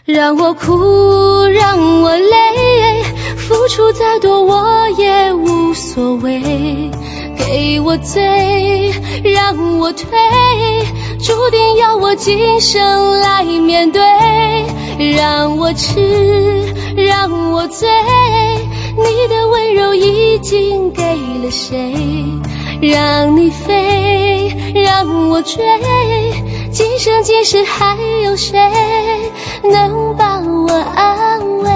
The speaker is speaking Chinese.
让我哭，让我累，付出再多我也无所谓。给我醉，让我退，注定要我今生来面对。让我痴，让我醉，你的温柔已经给了谁？让你飞，让我追，今生今世还有谁能把我安慰？